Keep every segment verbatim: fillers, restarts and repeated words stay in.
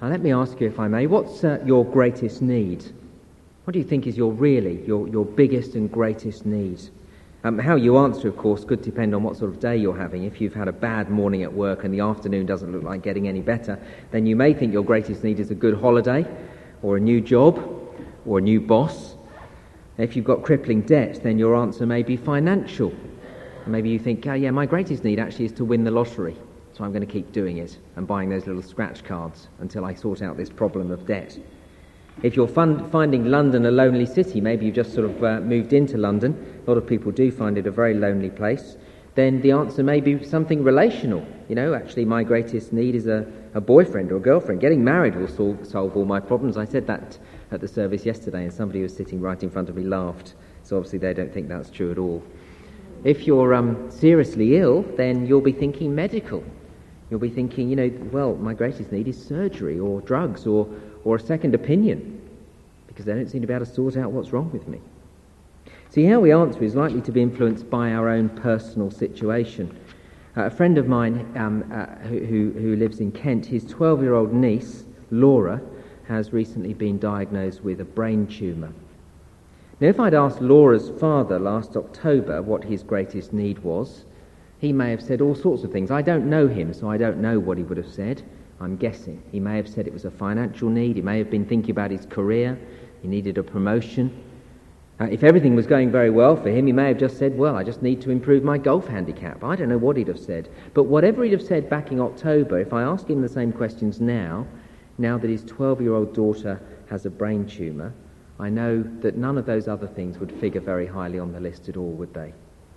Now let me ask you, if I may, what's uh, your greatest need? What do you think is your really, your, your biggest and greatest need? Um, how you answer, of course, could depend on what sort of day you're having. If you've had a bad morning at work and the afternoon doesn't look like getting any better, then you may think your greatest need is a good holiday, or a new job, or a new boss. If you've got crippling debt, then your answer may be financial. Maybe you think, oh yeah, my greatest need actually is to win the lottery, so I'm going to keep doing it and buying those little scratch cards until I sort out this problem of debt. If you're fun- finding London a lonely city, maybe you've just sort of uh, moved into London, a lot of people do find it a very lonely place, then the answer may be something relational. You know, actually my greatest need is a, a boyfriend or a girlfriend. Getting married will solve, solve all my problems. I said that at the service yesterday, and somebody who was sitting right in front of me laughed, so obviously they don't think that's true at all. If you're um, seriously ill, then you'll be thinking medical. You'll be thinking, you know, well, my greatest need is surgery or drugs or, or a second opinion, because they don't seem to be able to sort out what's wrong with me. See, how we answer is likely to be influenced by our own personal situation. Uh, a friend of mine um, uh, who, who lives in Kent, his twelve-year-old niece, Laura, has recently been diagnosed with a brain tumour. Now, if I'd asked Laura's father last October what his greatest need was, he may have said all sorts of things. I don't know him, so I don't know what he would have said. I'm guessing. He may have said it was a financial need. He may have been thinking about his career. He needed a promotion. Uh, if everything was going very well for him, he may have just said, well, I just need to improve my golf handicap. I don't know what he'd have said. But whatever he'd have said back in October, if I ask him the same questions now, now that his twelve-year-old daughter has a brain tumour, I know that none of those other things would figure very highly on the list at all, would they?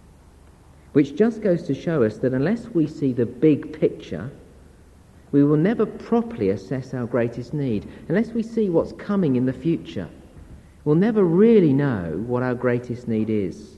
Which just goes to show us that unless we see the big picture, we will never properly assess our greatest need. Unless we see what's coming in the future, we'll never really know what our greatest need is.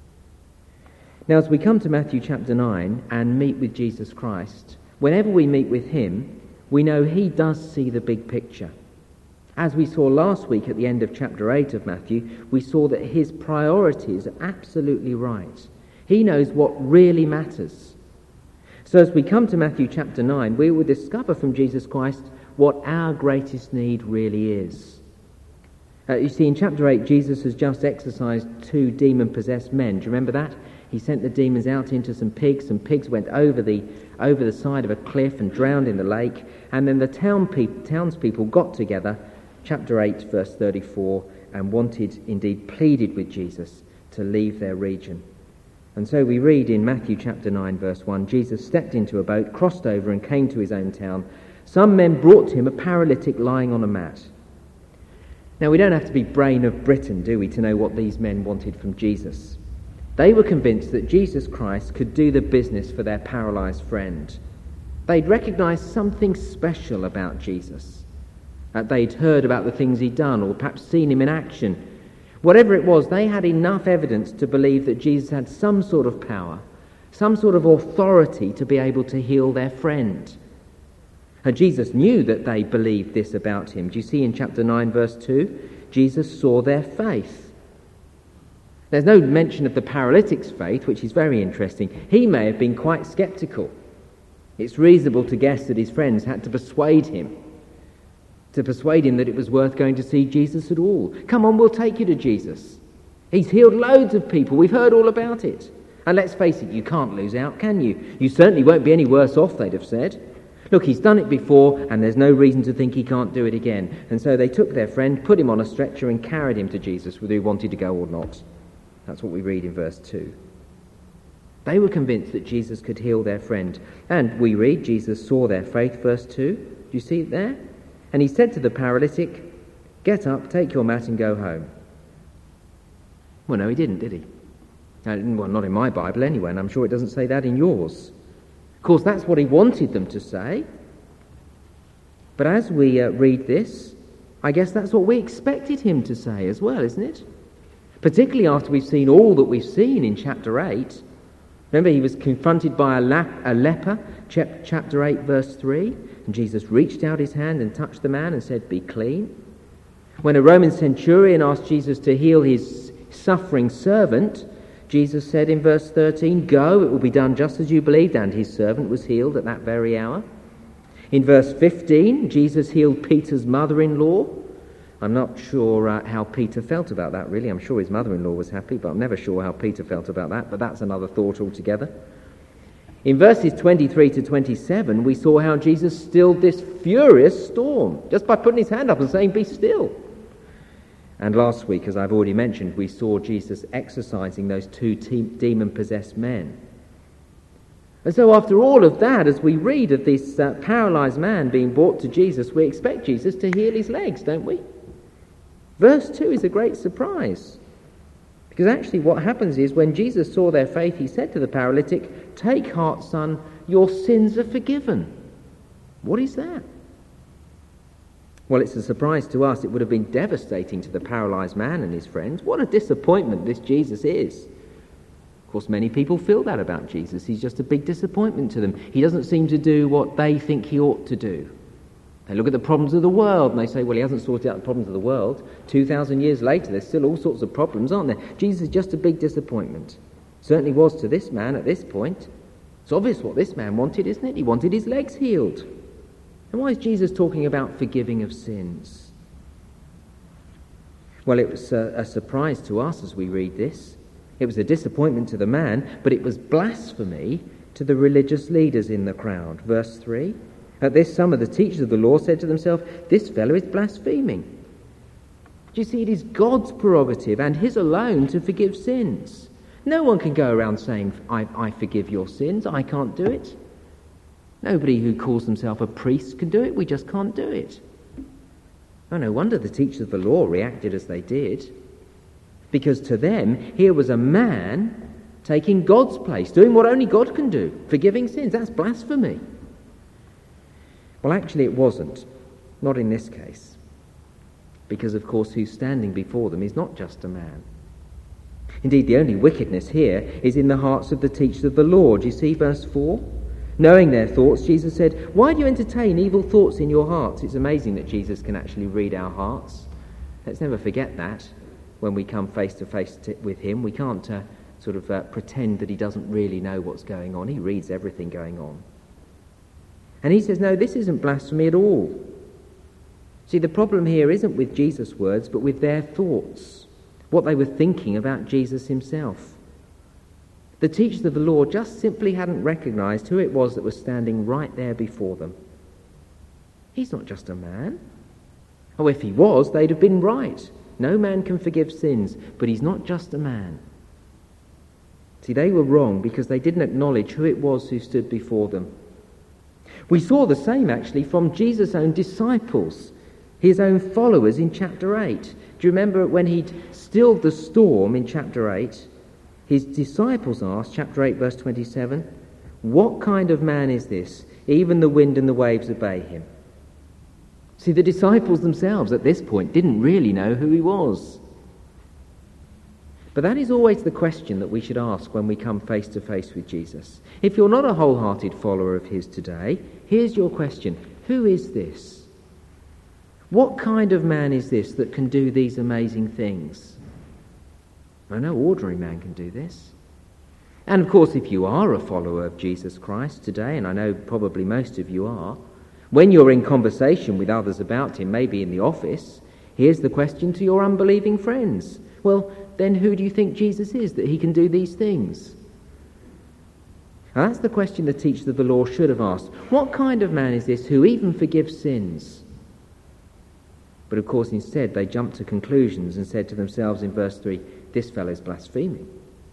Now, as we come to Matthew chapter nine and meet with Jesus Christ, whenever we meet with him, we know he does see the big picture. As we saw last week at the end of chapter eight of Matthew, we saw that his priorities are absolutely right. He knows what really matters. So as we come to Matthew chapter nine, we will discover from Jesus Christ what our greatest need really is. Uh, you see, in chapter eight, Jesus has just exorcised two demon-possessed men. Do you remember that? He sent the demons out into some pigs. Some pigs went over the over the side of a cliff and drowned in the lake. And then the town pe- townspeople got together, chapter eight, verse thirty-four, and wanted, indeed pleaded with Jesus to leave their region. And so we read in Matthew chapter nine, verse one, Jesus stepped into a boat, crossed over, and came to his own town. Some men brought to him a paralytic lying on a mat. Now, we don't have to be brain of Britain, do we, to know what these men wanted from Jesus. They were convinced that Jesus Christ could do the business for their paralysed friend. They'd recognised something special about Jesus. Uh, they'd heard about the things he'd done, or perhaps seen him in action. Whatever it was, they had enough evidence to believe that Jesus had some sort of power, some sort of authority to be able to heal their friend. And Jesus knew that they believed this about him. Do you see in chapter nine, verse two? Jesus saw their faith. There's no mention of the paralytic's faith, which is very interesting. He may have been quite sceptical. It's reasonable to guess that his friends had to persuade him, to persuade him that it was worth going to see Jesus at all. Come on, we'll take you to Jesus. He's healed loads of people. We've heard all about it. And let's face it, you can't lose out, can you? You certainly won't be any worse off, they'd have said. Look, he's done it before, and there's no reason to think he can't do it again. And so they took their friend, put him on a stretcher, and carried him to Jesus, whether he wanted to go or not. That's what we read in verse two. They were convinced that Jesus could heal their friend. And we read, Jesus saw their faith, verse two. Do you see it there? And he said to the paralytic, "Get up, take your mat and go home." Well, no, he didn't, did he? Well, not in my Bible anyway, and I'm sure it doesn't say that in yours. Of course, that's what he wanted them to say. But as we uh, read this, I guess that's what we expected him to say as well, isn't it? Particularly after we've seen all that we've seen in chapter eight. Remember, he was confronted by a, lap, a leper, chapter eight, verse three, and Jesus reached out his hand and touched the man and said, "Be clean." When a Roman centurion asked Jesus to heal his suffering servant, Jesus said in verse thirteen, "Go, it will be done just as you believed," and his servant was healed at that very hour. In verse fifteen, Jesus healed Peter's mother-in-law. I'm not sure uh, how Peter felt about that, really. I'm sure his mother-in-law was happy, but I'm never sure how Peter felt about that, but that's another thought altogether. In verses twenty-three to twenty-seven, we saw how Jesus stilled this furious storm just by putting his hand up and saying, "Be still." And last week, as I've already mentioned, we saw Jesus exorcising those two te- demon-possessed men. And so after all of that, as we read of this uh, paralysed man being brought to Jesus, we expect Jesus to heal his legs, don't we? Verse two is a great surprise. Because actually what happens is when Jesus saw their faith, he said to the paralytic, "Take heart, son, your sins are forgiven." What is that? Well, it's a surprise to us. It would have been devastating to the paralysed man and his friends. What a disappointment this Jesus is. Of course, many people feel that about Jesus. He's just a big disappointment to them. He doesn't seem to do what they think he ought to do. They look at the problems of the world and they say, well, he hasn't sorted out the problems of the world. Two thousand years later, there's still all sorts of problems, aren't there? Jesus is just a big disappointment. Certainly was to this man at this point. It's obvious what this man wanted, isn't it? He wanted his legs healed. And why is Jesus talking about forgiving of sins? Well, it was a, a surprise to us as we read this. It was a disappointment to the man, but it was blasphemy to the religious leaders in the crowd. Verse three, at this some of the teachers of the law said to themselves, "This fellow is blaspheming." Do you see, it is God's prerogative and his alone to forgive sins. No one can go around saying, I, I forgive your sins, I can't do it. Nobody who calls himself a priest can do it, we just can't do it. Oh, no wonder the teachers of the law reacted as they did. Because to them, here was a man taking God's place, doing what only God can do, forgiving sins. That's blasphemy. Well, actually it wasn't. Not in this case. Because, of course, who's standing before them is not just a man. Indeed, the only wickedness here is in the hearts of the teachers of the law. Do you see verse four? Knowing their thoughts, Jesus said, "Why do you entertain evil thoughts in your hearts?" It's amazing that Jesus can actually read our hearts. Let's never forget that when we come face to face with him. We can't uh, sort of uh, pretend that he doesn't really know what's going on. He reads everything going on. And he says, no, this isn't blasphemy at all. See, the problem here isn't with Jesus' words, but with their thoughts, what they were thinking about Jesus himself. The teachers of the law just simply hadn't recognised who it was that was standing right there before them. He's not just a man. Oh, if he was, they'd have been right. No man can forgive sins, but he's not just a man. See, they were wrong because they didn't acknowledge who it was who stood before them. We saw the same, actually, from Jesus' own disciples, his own followers in chapter eight. Do you remember when he'd stilled the storm in chapter eight? His disciples asked, chapter eight, verse twenty-seven, "What kind of man is this? Even the wind and the waves obey him." See, the disciples themselves at this point didn't really know who he was. But that is always the question that we should ask when we come face to face with Jesus. If you're not a wholehearted follower of his today, here's your question. Who is this? What kind of man is this that can do these amazing things? Well, no ordinary man can do this. And of course, if you are a follower of Jesus Christ today, and I know probably most of you are, when you're in conversation with others about him, maybe in the office, here's the question to your unbelieving friends. Well, then who do you think Jesus is that he can do these things? Now, that's the question the teachers of the law should have asked. What kind of man is this who even forgives sins? But of course, instead, they jumped to conclusions and said to themselves in verse three, "This fellow is blaspheming."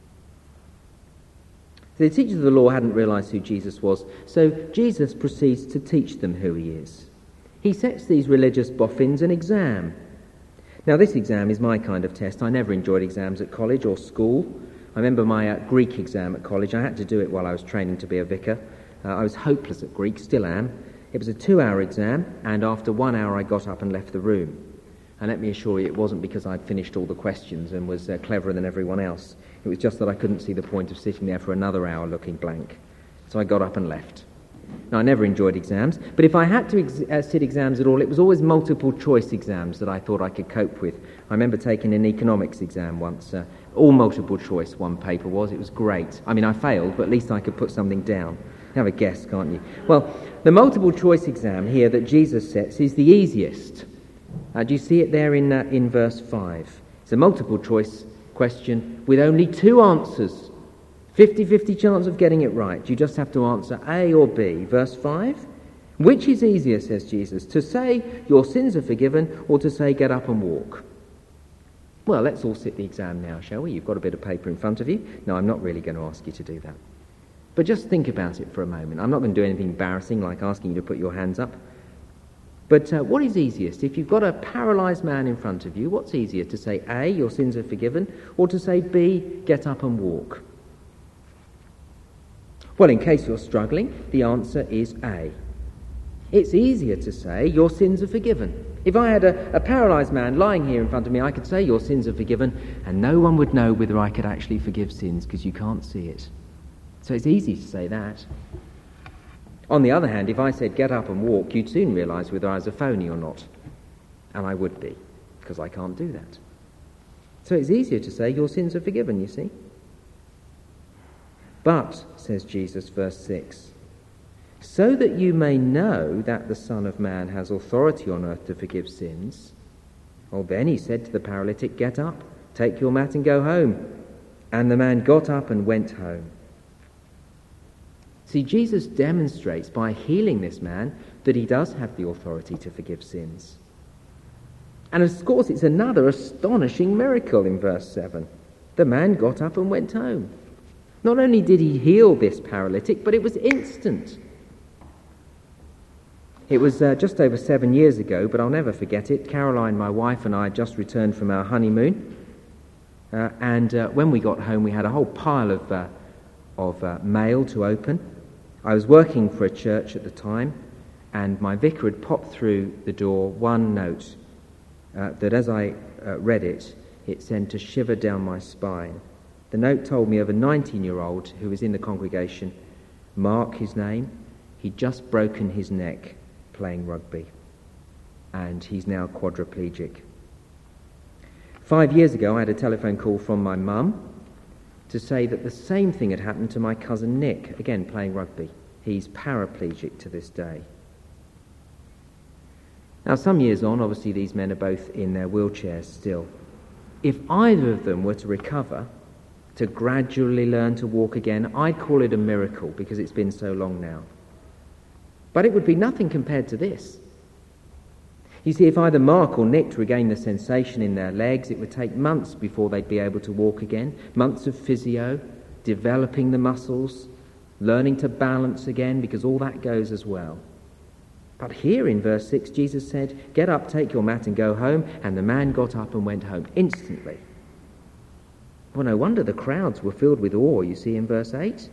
The teachers of the law hadn't realised who Jesus was, so Jesus proceeds to teach them who he is. He sets these religious boffins an exam. Now, this exam is my kind of test. I never enjoyed exams at college or school. I remember my uh, Greek exam at college. I had to do it while I was training to be a vicar. Uh, I was hopeless at Greek, still am. It was a two-hour exam, and after one hour I got up and left the room. And let me assure you, it wasn't because I'd finished all the questions and was uh, cleverer than everyone else. It was just that I couldn't see the point of sitting there for another hour looking blank. So I got up and left. Now, I never enjoyed exams, but if I had to ex- uh, sit exams at all, it was always multiple choice exams that I thought I could cope with. I remember taking an economics exam once. Uh, all multiple choice one paper was. It was great. I mean, I failed, but at least I could put something down. Have a guess, can't you? Well, the multiple choice exam here that Jesus sets is the easiest. Uh, do you see it there in, uh, in verse five? It's a multiple choice question with only two answers. fifty-fifty chance of getting it right. You just have to answer A or B. Verse five. Which is easier, says Jesus, to say your sins are forgiven or to say get up and walk? Well, let's all sit the exam now, shall we? You've got a bit of paper in front of you. No, I'm not really going to ask you to do that. But just think about it for a moment. I'm not going to do anything embarrassing like asking you to put your hands up. But uh, what is easiest? If you've got a paralysed man in front of you, what's easier, to say A, your sins are forgiven, or to say B, get up and walk? Well, in case you're struggling, the answer is A. It's easier to say your sins are forgiven. If I had a, a paralysed man lying here in front of me, I could say your sins are forgiven, and no one would know whether I could actually forgive sins because you can't see it. So it's easy to say that. On the other hand, if I said get up and walk, you'd soon realise whether I was a phony or not. And I would be, because I can't do that. So it's easier to say your sins are forgiven, you see. But, says Jesus, verse six, so that you may know that the Son of Man has authority on earth to forgive sins. Well, then he said to the paralytic, get up, take your mat and go home. And the man got up and went home. See, Jesus demonstrates by healing this man that he does have the authority to forgive sins. And of course, it's another astonishing miracle in verse seven. The man got up and went home. Not only did he heal this paralytic, but it was instant. It was uh, just over seven years ago, but I'll never forget it. Caroline, my wife, and I had just returned from our honeymoon. Uh, and uh, when we got home, we had a whole pile of, uh, of uh, mail to open. I was working for a church at the time, and my vicar had popped through the door one note uh, that as I uh, read it, it sent a shiver down my spine. The note told me of a nineteen-year-old who was in the congregation. Mark, his name. He'd just broken his neck playing rugby, and he's now quadriplegic. Five years ago, I had a telephone call from my mum to say that the same thing had happened to my cousin Nick, again playing rugby. He's paraplegic to this day. Now, some years on, obviously these men are both in their wheelchairs still. If either of them were to recover, to gradually learn to walk again, I'd call it a miracle because it's been so long now. But it would be nothing compared to this. You see, if either Mark or Nick regained the sensation in their legs, it would take months before they'd be able to walk again. Months of physio, developing the muscles, learning to balance again, because all that goes as well. But here in verse six, Jesus said, get up, take your mat and go home. And the man got up and went home instantly. Well, no wonder the crowds were filled with awe, you see in verse eight.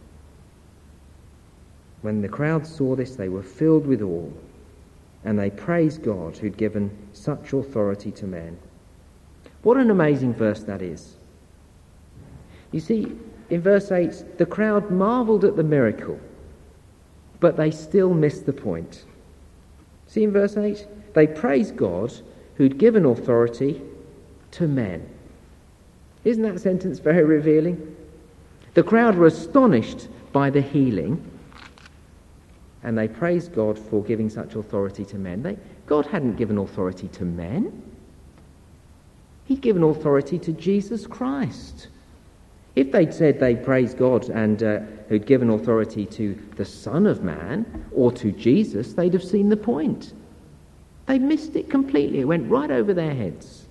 When the crowd saw this, they were filled with awe, and they praised God who'd given such authority to men. What an amazing verse that is. You see, in verse eight, the crowd marvelled at the miracle, but they still missed the point. See in verse eight? They praised God who'd given authority to men. Isn't that sentence very revealing? The crowd were astonished by the healing, and they praised God for giving such authority to men. They, God hadn't given authority to men. He'd given authority to Jesus Christ. If they'd said they praised God and uh, who'd given authority to the Son of Man or to Jesus, they'd have seen the point. They missed it completely. It went right over their heads.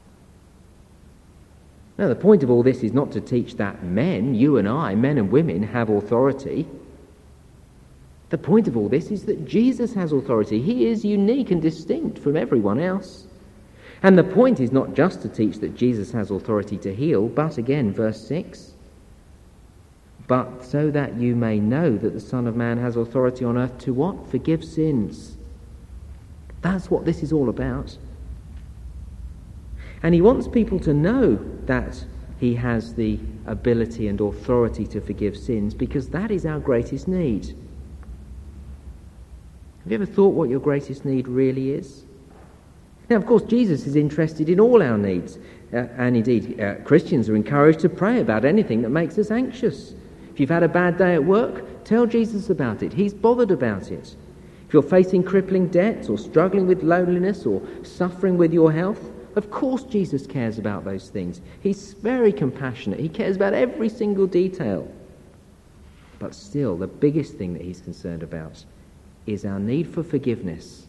Now, the point of all this is not to teach that men, you and I, men and women, have authority. The point of all this is that Jesus has authority. He is unique and distinct from everyone else. And the point is not just to teach that Jesus has authority to heal, but again, verse six, but so that you may know that the Son of Man has authority on earth to what? Forgive sins. That's what this is all about. And he wants people to know that he has the ability and authority to forgive sins, because that is our greatest need. Have you ever thought what your greatest need really is? Now, of course, Jesus is interested in all our needs. Uh, and indeed, uh, Christians are encouraged to pray about anything that makes us anxious. If you've had a bad day at work, tell Jesus about it. He's bothered about it. If you're facing crippling debts or struggling with loneliness or suffering with your health, of course Jesus cares about those things. He's very compassionate. He cares about every single detail. But still, the biggest thing that he's concerned about is our need for forgiveness.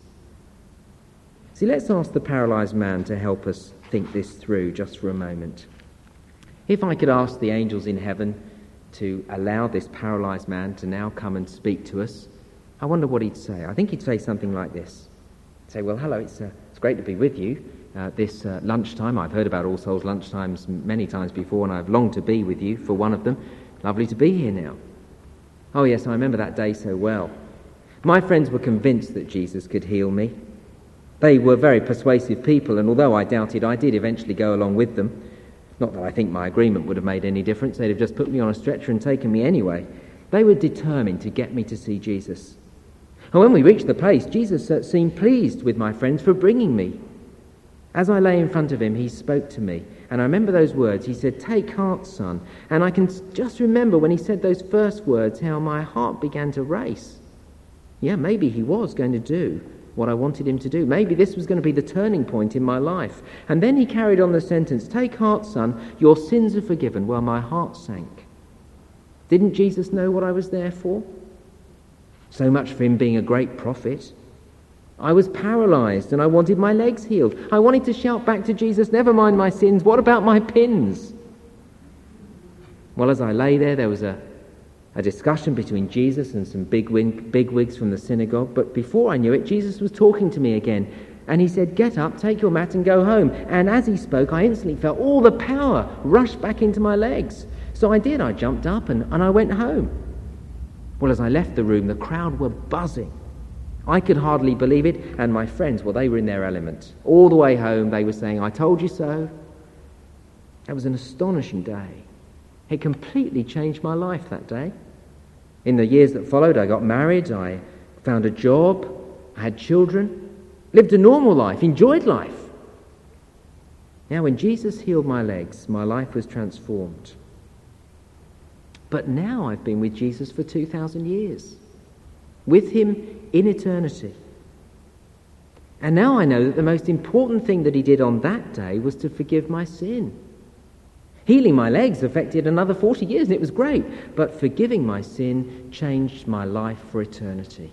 See, let's ask the paralysed man to help us think this through just for a moment. If I could ask the angels in heaven to allow this paralysed man to now come and speak to us, I wonder what he'd say. I think he'd say something like this. He'd say, well, hello, it's, uh, it's great to be with you uh, this uh, lunchtime. I've heard about All Souls lunchtimes many times before, and I've longed to be with you for one of them. Lovely to be here now. Oh, yes, I remember that day so well. My friends were convinced that Jesus could heal me. They were very persuasive people, and although I doubted, I did eventually go along with them. Not that I think my agreement would have made any difference. They'd have just put me on a stretcher and taken me anyway. They were determined to get me to see Jesus. And when we reached the place, Jesus uh, seemed pleased with my friends for bringing me. As I lay in front of him, he spoke to me. And I remember those words. He said, "Take heart, son." And I can just remember when he said those first words, how my heart began to race. Yeah, maybe he was going to do what I wanted him to do. Maybe this was going to be the turning point in my life. And then he carried on the sentence, "Take heart, son, your sins are forgiven." Well, my heart sank. Didn't Jesus know what I was there for? So much for him being a great prophet. I was paralysed and I wanted my legs healed. I wanted to shout back to Jesus, "Never mind my sins, what about my pins?" Well, as I lay there, there was a, a discussion between Jesus and some big wig, bigwigs from the synagogue. But before I knew it, Jesus was talking to me again. And he said, "Get up, take your mat and go home." And as he spoke, I instantly felt all the power rush back into my legs. So I did. I jumped up and, and I went home. Well, as I left the room, the crowd were buzzing. I could hardly believe it, and my friends, well, they were in their element. All the way home, they were saying, "I told you so." That was an astonishing day. It completely changed my life that day. In the years that followed, I got married, I found a job, I had children, lived a normal life, enjoyed life. Now, when Jesus healed my legs, my life was transformed. But now I've been with Jesus for two thousand years, with him in eternity. And now I know that the most important thing that he did on that day was to forgive my sin. Healing my legs affected another forty years, and it was great. But forgiving my sin changed my life for eternity.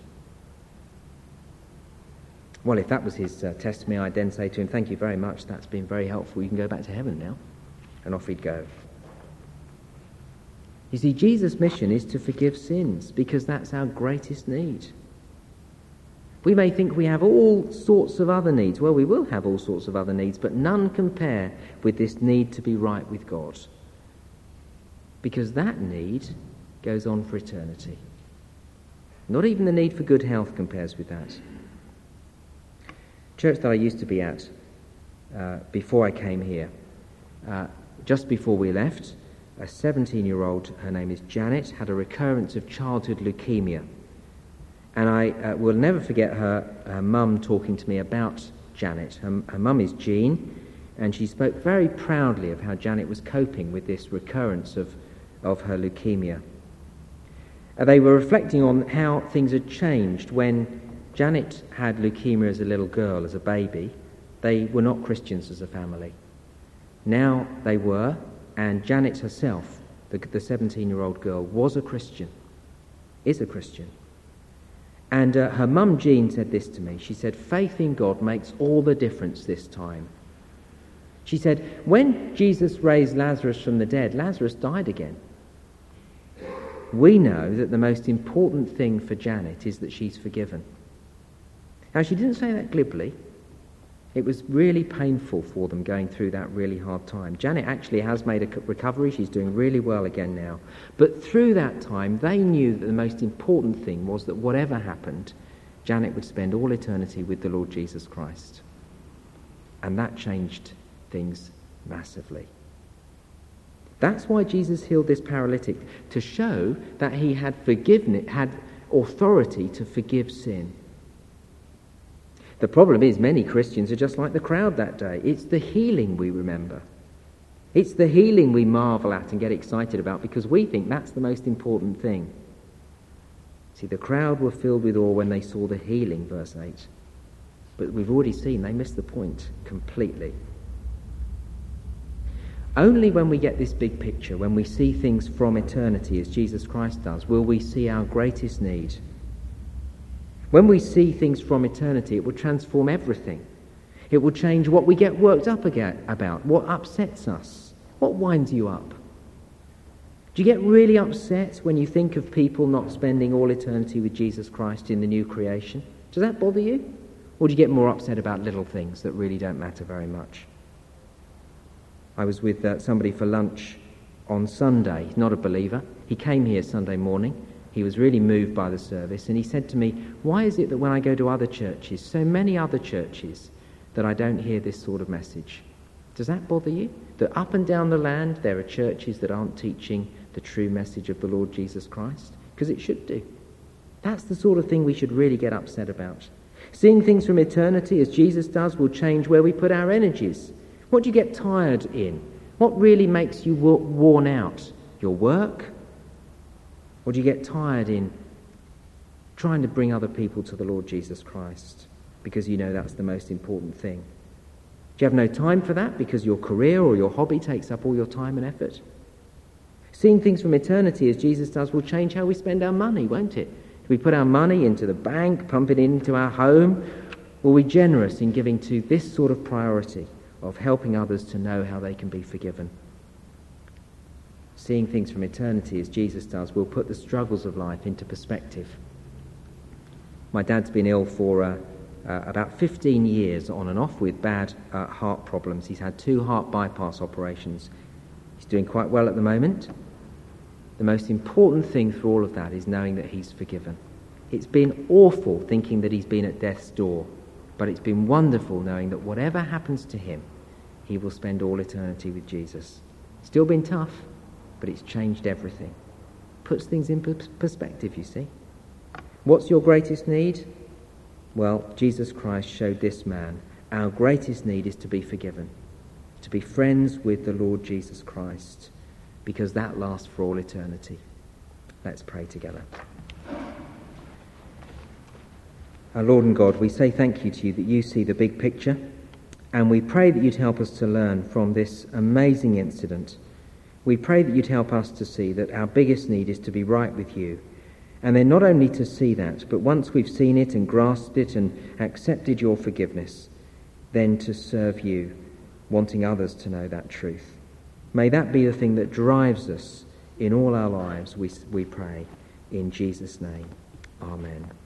Well, if that was his uh, testimony, I'd then say to him, "Thank you very much. That's been very helpful. You can go back to heaven now." And off he'd go. You see, Jesus' mission is to forgive sins because that's our greatest need. We may think we have all sorts of other needs. Well, we will have all sorts of other needs, but none compare with this need to be right with God. Because that need goes on for eternity. Not even the need for good health compares with that. Church that I used to be at uh, before I came here, uh, just before we left, a seventeen-year-old, her name is Janet, had a recurrence of childhood leukemia. And I uh, will never forget her, her mum talking to me about Janet. Her, her mum is Jean, and she spoke very proudly of how Janet was coping with this recurrence of, of her leukemia. Uh, they were reflecting on how things had changed when Janet had leukemia as a little girl, as a baby. They were not Christians as a family. Now they were, and Janet herself, the, the seventeen-year-old girl, was a Christian, is a Christian. And uh, her mum Jean said this to me. She said, "Faith in God makes all the difference this time." She said, when Jesus raised Lazarus from the dead, Lazarus died again. We know that the most important thing for Janet is that she's forgiven. Now, she didn't say that glibly. It was really painful for them going through that really hard time. Janet actually has made a recovery. She's doing really well again now. But through that time, they knew that the most important thing was that whatever happened, Janet would spend all eternity with the Lord Jesus Christ. And that changed things massively. That's why Jesus healed this paralytic, to show that he had forgiven, had authority to forgive sin. The problem is many Christians are just like the crowd that day. It's the healing we remember. It's the healing we marvel at and get excited about because we think that's the most important thing. See, the crowd were filled with awe when they saw the healing, verse eight. But we've already seen they missed the point completely. Only when we get this big picture, when we see things from eternity as Jesus Christ does, will we see our greatest need. When we see things from eternity, it will transform everything. It will change what we get worked up about, what upsets us, what winds you up. Do you get really upset when you think of people not spending all eternity with Jesus Christ in the new creation? Does that bother you? Or do you get more upset about little things that really don't matter very much? I was with uh, somebody for lunch on Sunday. He's not a believer. He came here Sunday morning. He was really moved by the service, and he said to me, why is it that when I go to other churches, so many other churches, that I don't hear this sort of message? Does that bother you? That up and down the land there are churches that aren't teaching the true message of the Lord Jesus Christ? Because it should do. That's the sort of thing we should really get upset about. Seeing things from eternity as Jesus does will change where we put our energies. What do you get tired in? What really makes you worn out? Your work? Or do you get tired in trying to bring other people to the Lord Jesus Christ because you know that's the most important thing? Do you have no time for that because your career or your hobby takes up all your time and effort? Seeing things from eternity as Jesus does will change how we spend our money, won't it? Do we put our money into the bank, pump it into our home, or are we generous in giving to this sort of priority of helping others to know how they can be forgiven? Seeing things from eternity as Jesus does will put the struggles of life into perspective. My dad's been ill for uh, uh, about fifteen years on and off with bad uh, heart problems. He's had two heart bypass operations. He's doing quite well at the moment. The most important thing through all of that is knowing that he's forgiven. It's been awful thinking that he's been at death's door, but it's been wonderful knowing that whatever happens to him, he will spend all eternity with Jesus. Still been tough, but it's changed everything. Puts things in perspective, you see. What's your greatest need? Well, Jesus Christ showed this man, our greatest need is to be forgiven, to be friends with the Lord Jesus Christ, because that lasts for all eternity. Let's pray together. Our Lord and God, we say thank you to you that you see the big picture, and we pray that you'd help us to learn from this amazing incident. We pray that you'd help us to see that our biggest need is to be right with you, and then not only to see that, but once we've seen it and grasped it and accepted your forgiveness, then to serve you, wanting others to know that truth. May that be the thing that drives us in all our lives, we, we pray. In Jesus' name, amen.